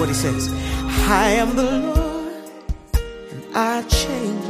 what he says. I am the Lord, and I